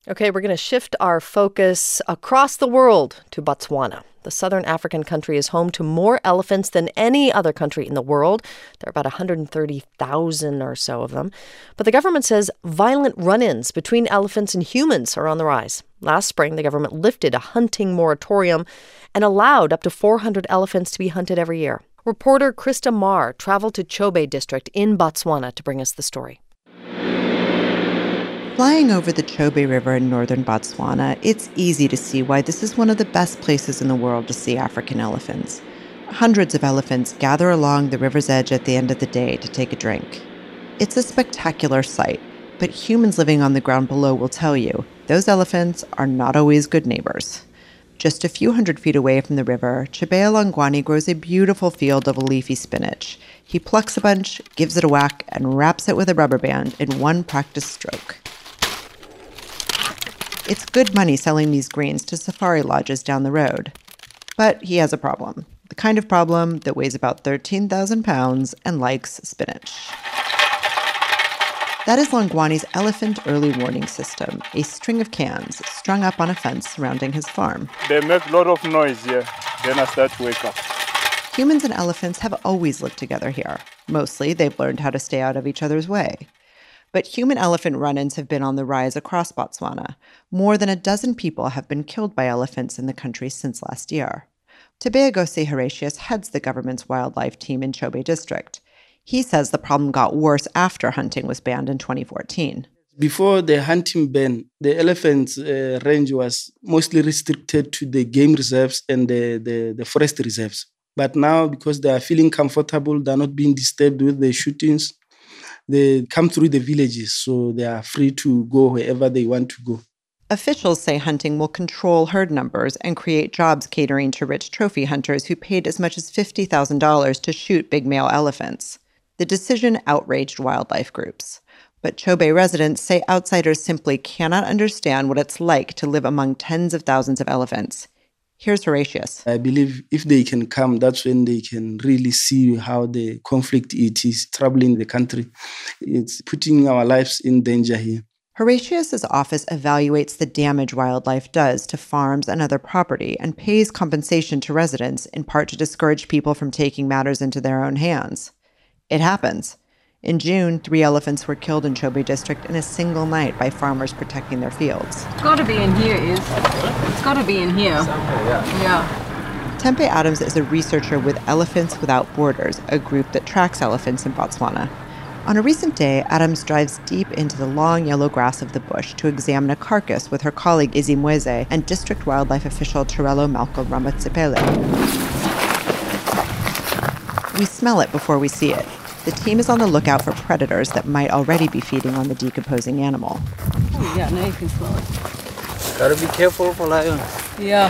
Okay, we're going to shift our focus across the world to Botswana. The southern African country is home to more elephants than any other country in the world. There are about 130,000 or so of them. But the government says violent run-ins between elephants and humans are on the rise. Last spring, the government lifted a hunting moratorium and allowed up to 400 elephants to be hunted every year. Reporter Krista Marr traveled to Chobe district in Botswana to bring us the story. Flying over the Chobe River in northern Botswana, it's easy to see why this is one of the best places in the world to see African elephants. Hundreds of elephants gather along the river's edge at the end of the day to take a drink. It's a spectacular sight, but humans living on the ground below will tell you those elephants are not always good neighbors. Just a few hundred feet away from the river, Chebea Longwani grows a beautiful field of leafy spinach. He plucks a bunch, gives it a whack, and wraps it with a rubber band in one practice stroke. It's good money selling these greens to safari lodges down the road. But he has a problem. The kind of problem that weighs about 13,000 pounds and likes spinach. That is Longwani's elephant early warning system, a string of cans strung up on a fence surrounding his farm. They make a lot of noise here. Then I start to wake up. Humans and elephants have always lived together here. Mostly, they've learned how to stay out of each other's way. But human-elephant run-ins have been on the rise across Botswana. More than a dozen people have been killed by elephants in the country since last year. Tabeagosi Horatius heads the government's wildlife team in Chobe district. He says the problem got worse after hunting was banned in 2014. Before the hunting ban, the elephants' range was mostly restricted to the game reserves and the forest reserves. But now, because they are feeling comfortable, they're not being disturbed with the shootings, they come through the villages, so they are free to go wherever they want to go. Officials say hunting will control herd numbers and create jobs catering to rich trophy hunters who paid as much as $50,000 to shoot big male elephants. The decision outraged wildlife groups. But Chobe residents say outsiders simply cannot understand what it's like to live among tens of thousands of elephants. Here's Horatius. I believe if they can come, that's when they can really see how the conflict is troubling the country. It's putting our lives in danger here. Horatius's office evaluates the damage wildlife does to farms and other property and pays compensation to residents, in part to discourage people from taking matters into their own hands. It happens. In June, 3 elephants were killed in Chobe district in a single night by farmers protecting their fields. It's got to be in here, It's got to be in here. Yeah. Tempe Adams is a researcher with Elephants Without Borders, a group that tracks elephants in Botswana. On a recent day, Adams drives deep into the long yellow grass of the bush to examine a carcass with her colleague Izzy Mweze and district wildlife official Tirelo Malcolm Ramatsipele. We smell it before we see it. The team is on the lookout for predators that might already be feeding on the decomposing animal. Oh, yeah, now you can smell it. Gotta be careful for lions. Yeah.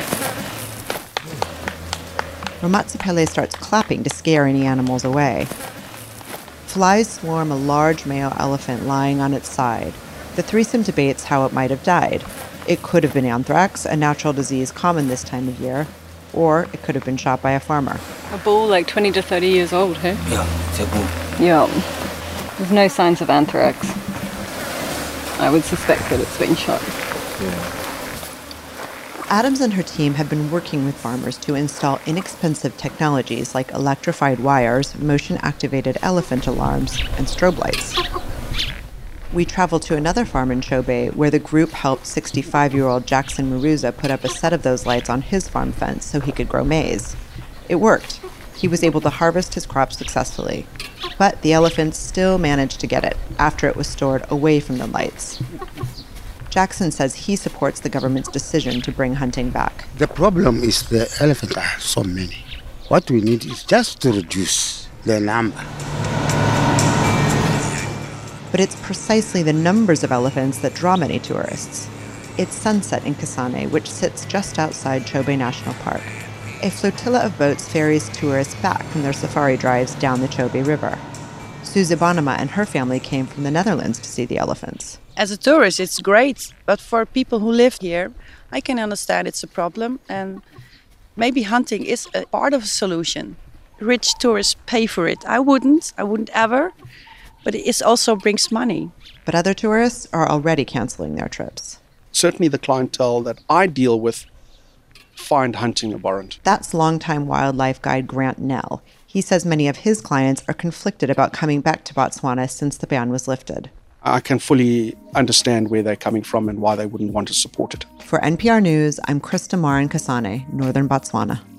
Ramatsipele starts clapping to scare any animals away. Flies swarm a large male elephant lying on its side. The threesome debates how it might have died. It could have been anthrax, a natural disease common this time of year, or it could have been shot by a farmer. A bull like 20 to 30 years old, hey? Yeah, it's a bull. Yeah. There's no signs of anthrax. I would suspect that it's been shot. Yeah. Adams and her team have been working with farmers to install inexpensive technologies like electrified wires, motion-activated elephant alarms, and strobe lights. We traveled to another farm in Chobe where the group helped 65-year-old Jackson Maruza put up a set of those lights on his farm fence so he could grow maize. It worked. He was able to harvest his crops successfully. But the elephants still managed to get it after it was stored away from the lights. Jackson says he supports the government's decision to bring hunting back. The problem is the elephants are so many. What we need is just to reduce the number. But it's precisely the numbers of elephants that draw many tourists. It's sunset in Kasane, which sits just outside Chobe National Park. A flotilla of boats ferries tourists back from their safari drives down the Chobe River. Suze Bonema and her family came from the Netherlands to see the elephants. As a tourist, it's great, but for people who live here, I can understand it's a problem, and maybe hunting is a part of a solution. Rich tourists pay for it. I wouldn't ever, but it also brings money. But other tourists are already canceling their trips. certainly the clientele that I deal with find hunting abhorrent. That's longtime wildlife guide Grant Nell. He says many of his clients are conflicted about coming back to Botswana since the ban was lifted. I can fully understand where they're coming from and why they wouldn't want to support it. For NPR News, I'm Krista Marin Kasane, Northern Botswana.